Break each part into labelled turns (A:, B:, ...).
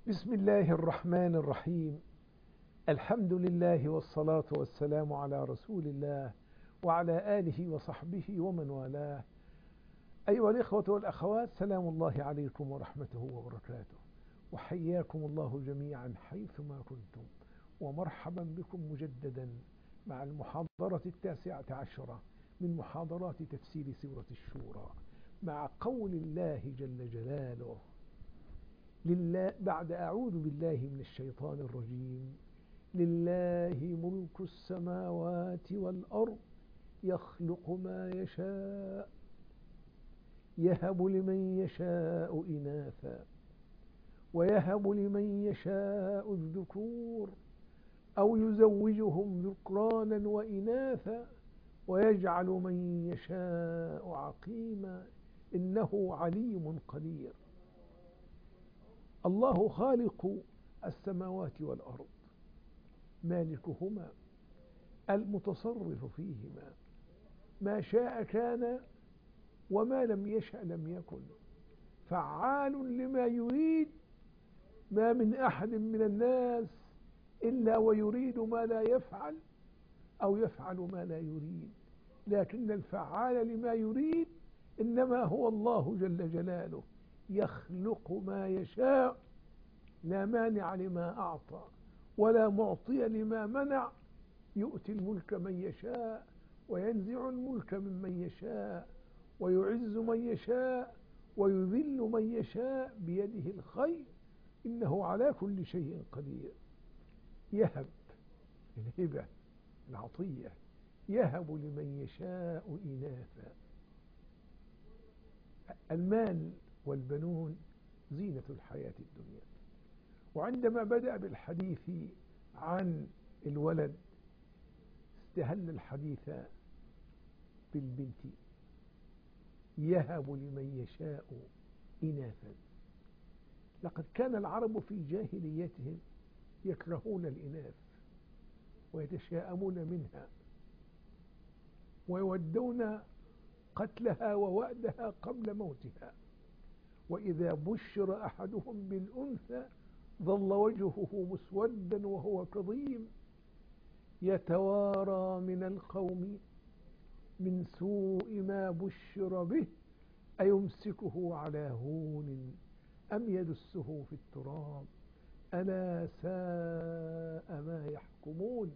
A: بسم الله الرحمن الرحيم. الحمد لله والصلاة والسلام على رسول الله وعلى آله وصحبه ومن والاه. أيها الإخوة والأخوات، سلام الله عليكم ورحمته وبركاته، وحياكم الله جميعا حيثما كنتم، ومرحبا بكم مجددا مع المحاضرة 19 من محاضرات تفسير سورة الشورى، مع قول الله جل جلاله: لله بعد أعوذ بالله من الشيطان الرجيم: لله ملك السماوات والأرض يخلق ما يشاء يهب لمن يشاء إناثا ويهب لمن يشاء الذكور أو يزوجهم ذكرانا وإناثا ويجعل من يشاء عقيما إنه عليم قدير. الله خالق السماوات والأرض، مالكهما، المتصرف فيهما، ما شاء كان وما لم يشأ لم يكن، فعال لما يريد. ما من أحد من الناس إلا ويريد ما لا يفعل أو يفعل ما لا يريد، لكن الفعال لما يريد إنما هو الله جل جلاله. يخلق ما يشاء، لا مانع لما أعطى ولا معطي لما منع. يؤتي الملك من يشاء وينزع الملك ممن يشاء ويعز من يشاء ويذل من يشاء بيده الخير، إنه على كل شيء قدير. يهب، الهبة، العطية، يهب لمن يشاء إناثا. المال والبنون زينة الحياة الدنيا، وعندما بدأ بالحديث عن الولد استهل الحديث بالبنت: يهب لمن يشاء إناثا. لقد كان العرب في جاهليتهم يكرهون الإناث ويتشاءمون منها ويودون قتلها ووأدها قبل موتها، وإذا بشر أحدهم بالأنثى ظل وجهه مسودا وهو كظيم يتوارى من القوم من سوء ما بشر به أيمسكه على هون أم يدسه في التراب ألا ساء ما يحكمون.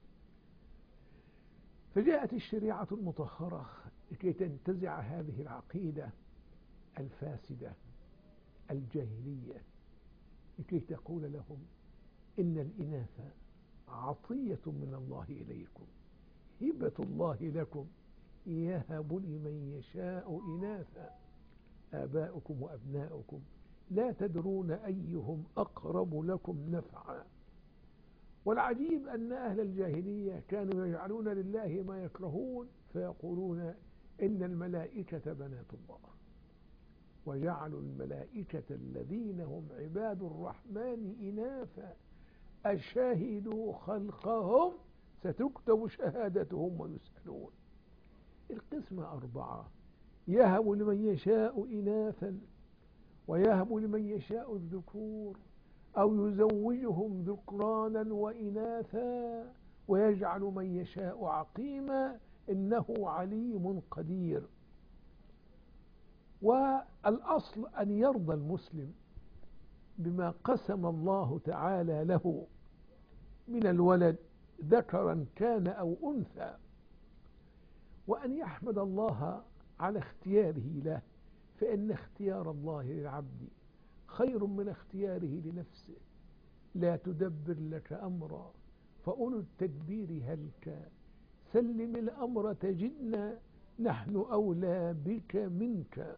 A: فجاءت الشريعة المطهرة لكي تنتزع هذه العقيدة الفاسدة الجاهلية، لكي تقول لهم إن الإناث عطية من الله إليكم، هبة الله لكم، يهب لمن يشاء إناثا. آباؤكم وأبناؤكم لا تدرون أيهم أقرب لكم نفعا. والعجيب أن أهل الجاهلية كانوا يجعلون لله ما يكرهون، فيقولون إن الملائكة بنات الله، وجعلوا الملائكة الذين هم عباد الرحمن إناثا أشهدوا خلقهم ستكتب شهادتهم ويسألون. القسمة 4: يهب لمن يشاء إناثا ويهب لمن يشاء الذكور أو يزوجهم ذكرانا وإناثا ويجعل من يشاء عقيما إنه عليم قدير. والأصل أن يرضى المسلم بما قسم الله تعالى له من الولد ذكرا كان أو أنثى، وأن يحمد الله على اختياره له، فإن اختيار الله للعبد خير من اختياره لنفسه. لا تدبر لك أمرا فأولو التدبير هلك، سلم الأمر تجدنا نحن أولى بك منك.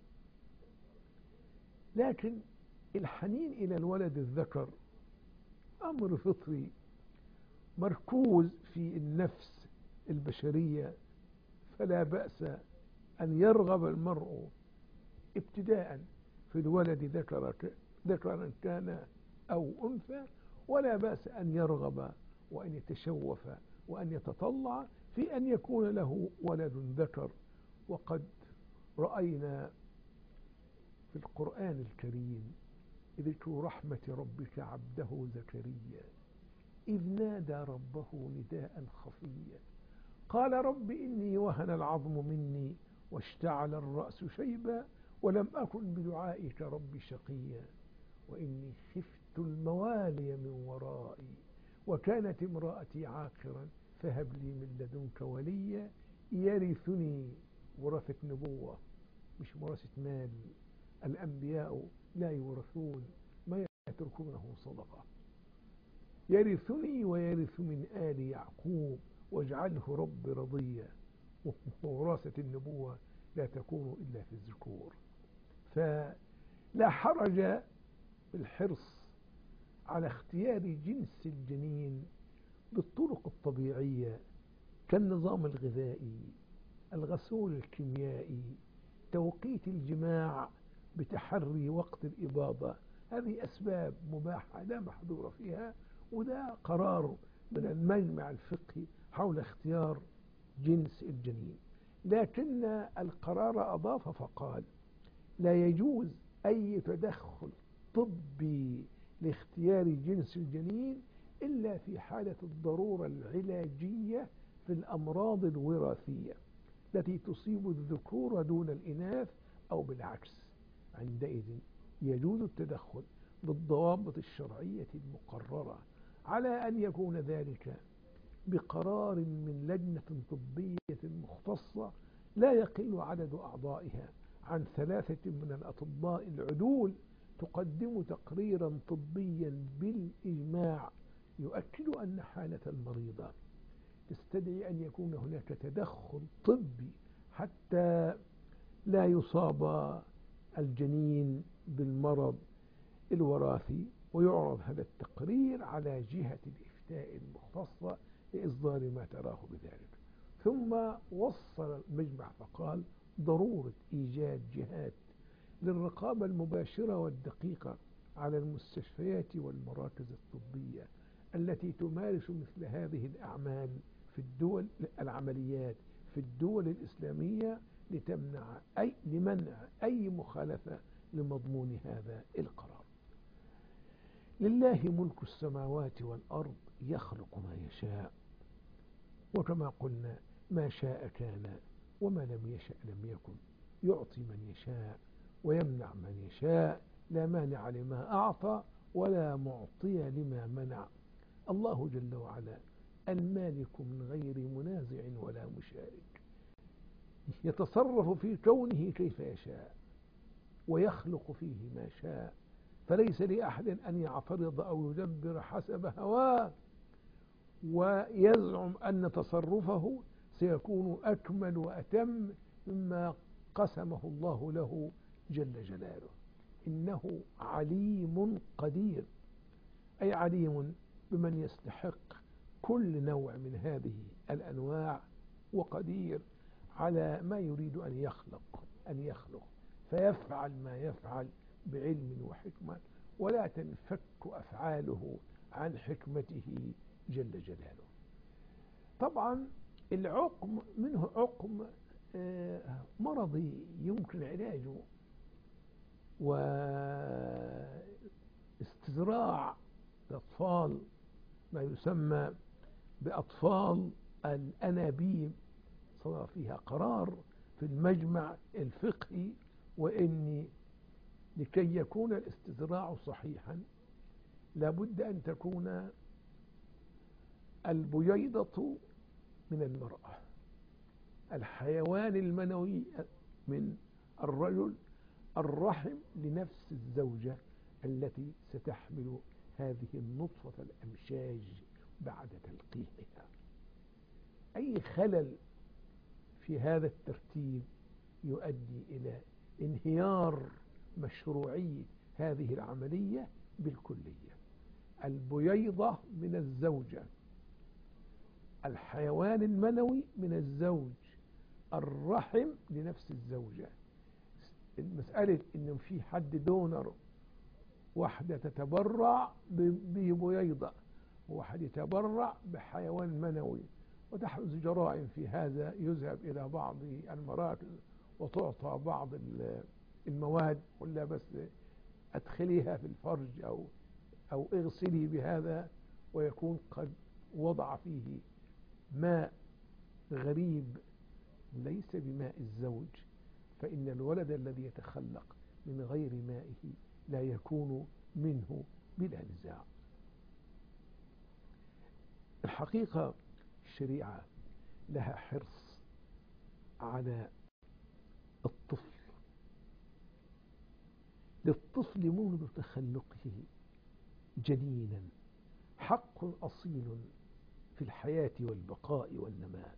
A: لكن الحنين إلى الولد الذكر أمر فطري مركوز في النفس البشرية، فلا بأس أن يرغب المرء ابتداء في الولد ذكرا كان أو أنثى، ولا بأس أن يرغب وأن يتشوف وأن يتطلع في أن يكون له ولد ذكر. وقد رأينا في القرآن الكريم ذكر رحمة ربك عبده زكريا إذ نادى ربه نداء خفيا قال رب إني وهن العظم مني واشتعل الرأس شيبا ولم أكن بدعائك رب شقيا وإني خفت الموالي من ورائي وكانت امرأتي عاقرا فهب لي من لدنك وليا يرثني. ورثة نبوة مش ورثة مال. الأنبياء لا يورثون ما يتركونه صدقة. يرثني ويرث من آل يعقوب واجعله رب رضيا. ووراثة النبوة لا تكون إلا في الذكور. فلا حرج في الحرص على اختيار جنس الجنين بالطرق الطبيعية كالنظام الغذائي، الغسول الكيميائي، توقيت الجماع بتحري وقت الإباضة. هذه أسباب مباحة لا محظور فيها، وده قرار من المجمع الفقهي حول اختيار جنس الجنين. لكن القرار أضاف فقال لا يجوز أي تدخل طبي لاختيار جنس الجنين إلا في حالة الضرورة العلاجية في الأمراض الوراثية التي تصيب الذكور دون الإناث أو بالعكس. عندئذ يجوز التدخل بالضوابط الشرعية المقررة، على أن يكون ذلك بقرار من لجنة طبية مختصة لا يقل عدد أعضائها عن 3 من الأطباء العدول، تقدم تقريرا طبيا بالإجماع يؤكد أن حالة المريضة تستدعي أن يكون هناك تدخل طبي حتى لا يصاب الجنين بالمرض الوراثي. ويعرض هذا التقرير على جهة الإفتاء المختصة لإصدار ما تراه بذلك. ثم وصل المجمع فقال ضرورة إيجاد جهات للرقابة المباشرة والدقيقة على المستشفيات والمراكز الطبية التي تمارس مثل هذه الأعمال في الدول العمليات في الدول الإسلامية لمنع أي مخالفة لمضمون هذا القرار. لله ملك السماوات والأرض يخلق ما يشاء، وكما قلنا ما شاء كان وما لم يشأ لم يكن، يعطي من يشاء ويمنع من يشاء، لا مانع لما أعطى ولا معطي لما منع. الله جل وعلا المالك من غير منازع ولا مشارك، يتصرف في كونه كيف يشاء ويخلق فيه ما شاء، فليس لأحد أن يعترض أو يدبر حسب هواه ويزعم أن تصرفه سيكون أكمل وأتم مما قسمه الله له جل جلاله. إنه عليم قدير، أي عليم بمن يستحق كل نوع من هذه الأنواع، وقدير على ما يريد أن يخلق فيفعل ما يفعل بعلم وحكمة، ولا تنفك أفعاله عن حكمته جل جلاله. طبعا العقم منه عقم مرضي يمكن علاجه، واستزراع الأطفال ما يسمى بأطفال الأنابيب صار فيها قرار في المجمع الفقهي، وإني لكي يكون الاستزراع صحيحا لابد أن تكون البييضة من المرأة، الحيوان المنوي من الرجل، الرحم لنفس الزوجة التي ستحمل هذه النطفة الأمشاج بعد تلقيحها. أي خلل في هذا الترتيب يؤدي إلى انهيار مشروعية هذه العملية بالكلية. البييضة من الزوجة، الحيوان المنوي من الزوج، الرحم لنفس الزوجة. المسألة إنه في حد دونر، واحدة تتبرع ببييضة وواحد يتبرع بحيوان منوي، وتحدث جرائم في هذا، يذهب إلى بعض المراكز وتعطى بعض المواد، ولا بس أدخليها في الفرج أو اغسلي بهذا، ويكون قد وضع فيه ماء غريب ليس بماء الزوج، فإن الولد الذي يتخلق من غير مائه لا يكون منه بلا نزاع. الحقيقة الشريعة لها حرص على الطفل، للطفل منذ تخلقه جنينا حق أصيل في الحياة والبقاء والنماء،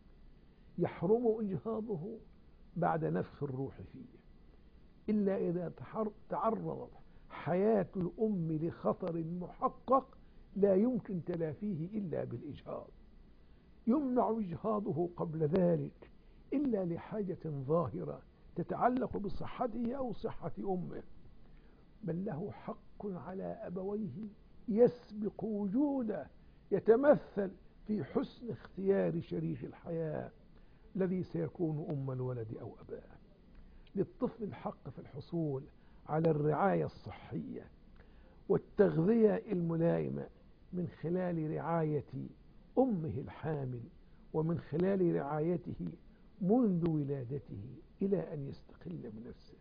A: يحرم إجهاضه بعد نفخ الروح فيه إلا إذا تعرضت حياة الأم لخطر محقق لا يمكن تلافيه إلا بالإجهاض. يمنع إجهاضه قبل ذلك إلا لحاجة ظاهرة تتعلق بصحته أو صحة أمه، بل له حق على أبويه يسبق وجوده، يتمثل في حسن اختيار شريك الحياة الذي سيكون أم الولد أو أباه. للطفل الحق في الحصول على الرعاية الصحية والتغذية الملائمة من خلال رعاية أمه الحامل، ومن خلال رعايته منذ ولادته إلى أن يستقل بنفسه.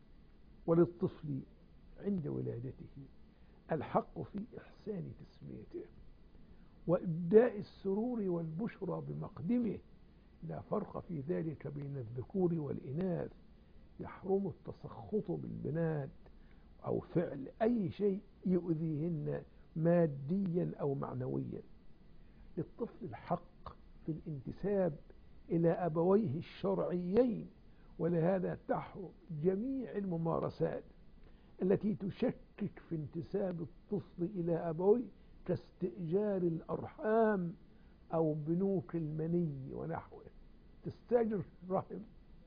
A: وللطفل عند ولادته الحق في إحسان تسميته وإبداء السرور والبشرى بمقدمه، لا فرق في ذلك بين الذكور والإناث. يحرم التسخط بالبنات أو فعل أي شيء يؤذيهن ماديا أو معنويا. للطفل الحق في الانتساب إلى أبويه الشرعيين، ولهذا تحرم جميع الممارسات التي تشكك في انتساب الطفل إلى أبويه كاستئجار الأرحام أو بنوك المني ونحوه. تستأجر الرحم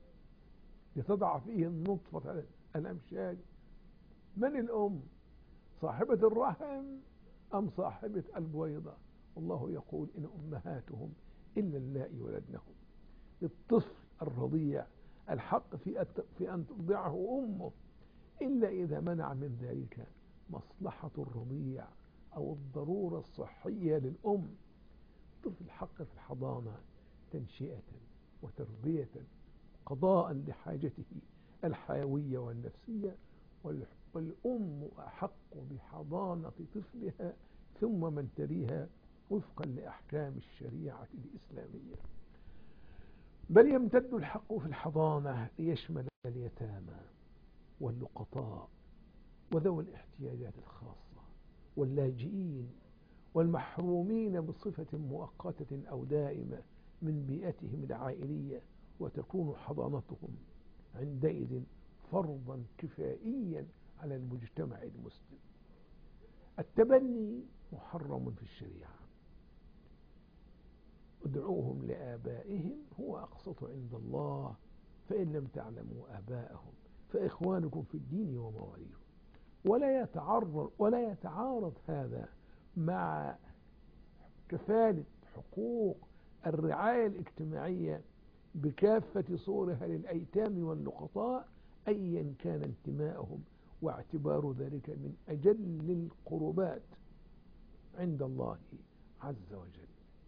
A: لتضع فيه النطفة الأمشاج. من الأم؟ صاحبة الرحم أم صاحبة البويضة؟ الله يقول إن أمهاتهم إلا اللائي ولدنهم. للطفل الرضيع الحق في أن ترضعه أمه إلا إذا منع من ذلك مصلحة الرضيع أو الضرورة الصحية للأم. الطفل الحق في الحضانة تنشئة وتربية قضاء لحاجته الحيوية والنفسية، والأم أحق بحضانة طفلها ثم من تليها وفقا لأحكام الشريعة الإسلامية. بل يمتد الحق في الحضانة ليشمل اليتامى واللقطاء وذوي الاحتياجات الخاصة واللاجئين والمحرومين بصفة مؤقتة أو دائمة من بيئتهم العائلية، وتكون حضانتهم عندئذ فرضا كفائيا على المجتمع المسلم. التبني محرم في الشريعة. ادعوهم لآبائهم هو أقسط عند الله، فإن لم تعلموا آباءهم فإخوانكم في الدين ومواليكم. ولا يتعارض هذا مع كفالة حقوق الرعاية الاجتماعية بكافة صورها للأيتام واللقطاء أيا كان انتماءهم، واعتبار ذلك من أجل القربات عند الله عز وجل.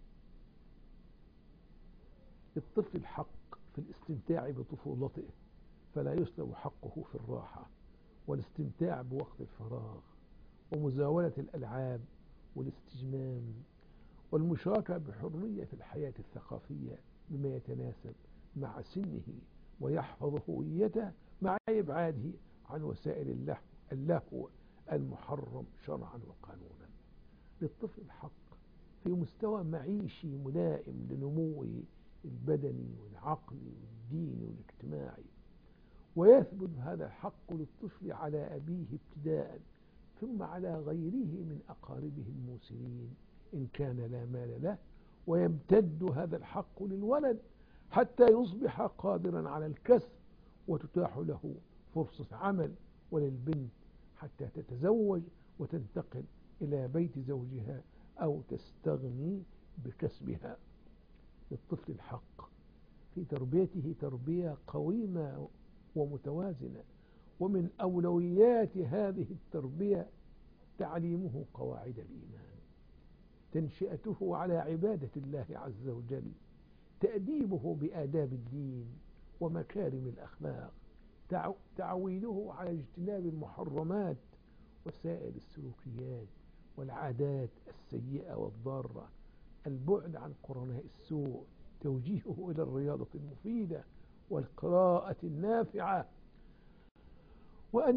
A: للطفل الحق في الاستمتاع بطفولته، فلا يسلب حقه في الراحة والاستمتاع بوقت الفراغ ومزاولة الألعاب والاستجمام والمشاركة بحرية في الحياة الثقافية بما يتناسب مع سنه ويحفظ هويته مع إبعاده عن وسائل اللهو المحرم شرعا وقانونا. للطفل الحق في مستوى معيشي ملائم لنموه البدني والعقلي والديني والاجتماعي، ويثبت هذا الحق للطفل على أبيه ابتداء ثم على غيره من أقاربه الموسرين إن كان لا مال له، ويمتد هذا الحق للولد حتى يصبح قادرا على الكسب وتتاح له فرصة عمل، وللبنت حتى تتزوج وتنتقل إلى بيت زوجها أو تستغني بكسبها. للطفل الحق في تربيته تربية قويمة ومتوازنة، ومن أولويات هذه التربية تعليمه قواعد الإيمان، تنشئته على عبادة الله عز وجل، تأديبه بآداب الدين ومكارم الأخلاق، تعويله على اجتناب المحرمات وسائر السلوكيات والعادات السيئة والضارة، البعد عن قرناء السوء، توجيهه إلى الرياضة المفيدة والقراءة النافعة، وأن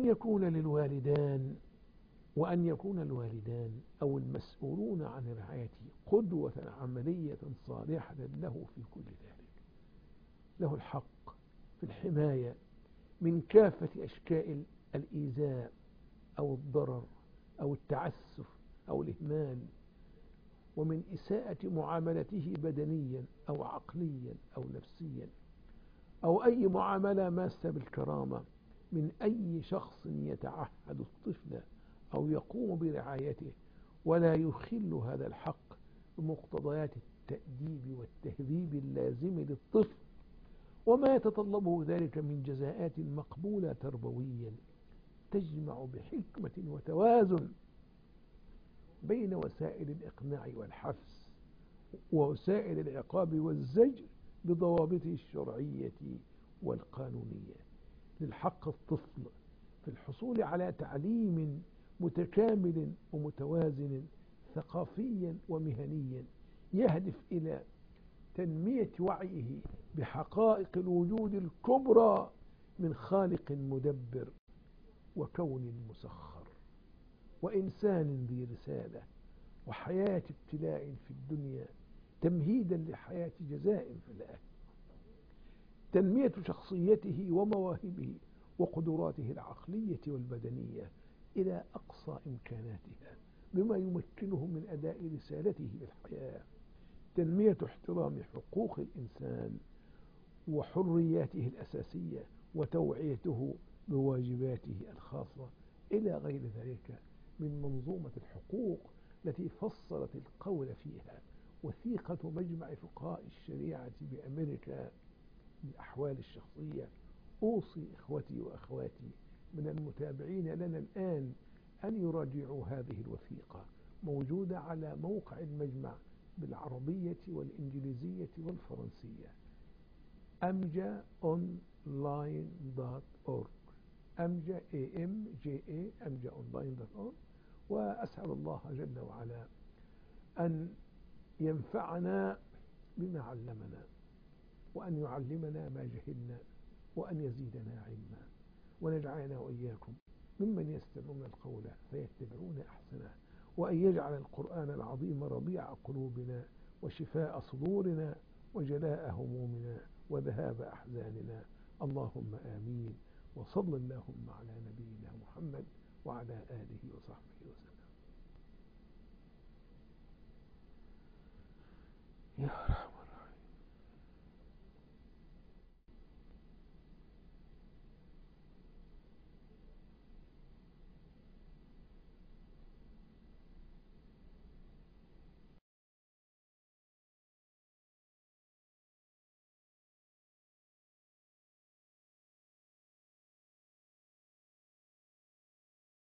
A: يكون الوالدان أو المسؤولون عن رعايته قدوة عملية صالحة له في كل ذلك. له الحق في الحماية من كافة أشكال الإيذاء أو الضرر أو التعسف أو الإهمال، ومن إساءة معاملته بدنيا أو عقليا أو نفسيا، أو أي معاملة ماسة بالكرامة من أي شخص يتعهد الطفل أو يقوم برعايته، ولا يخل هذا الحق بمقتضيات التأديب والتهذيب اللازم للطفل، وما يتطلبه ذلك من جزاءات مقبولة تربويا تجمع بحكمة وتوازن بين وسائل الإقناع والحفز ووسائل العقاب والزجر بضوابطه الشرعية والقانونية. للحق الطفل في الحصول على تعليم متكامل ومتوازن ثقافيا ومهنيا يهدف إلى تنمية وعيه بحقائق الوجود الكبرى من خالق مدبر وكون مسخر وإنسان ذي رسالة وحياة ابتلاء في الدنيا تمهيدا لحياة جزاء في الآخرة. تنمية شخصيته ومواهبه وقدراته العقلية والبدنية إلى أقصى إمكاناتها بما يمكنه من أداء رسالته في الحياة. تنمية احترام حقوق الإنسان وحرياته الأساسية وتوعيته بواجباته الخاصة إلى غير ذلك من منظومة الحقوق التي فصلت القول فيها وثيقة مجمع فقهاء الشريعة بأمريكا للأحوال الشخصية. أوصي إخوتي وأخواتي من المتابعين لنا الآن أن يراجعوا هذه الوثيقة، موجودة على موقع المجمع بالعربية والإنجليزية والفرنسية amjaonline.org amjaonline.org. وأسأل الله جل وعلا أن ينفعنا بما علمنا، وأن يعلمنا ما جهلنا، وأن يزيدنا علما، ونجعلنا وإياكم ممن يستمعون القول فيتبعون أحسنه، وأن يجعل القرآن العظيم ربيع قلوبنا وشفاء صدورنا وجلاء همومنا وذهاب أحزاننا. اللهم آمين. وصل اللهم على نبينا محمد وعلى آله وصحبه وسلم. يا رب.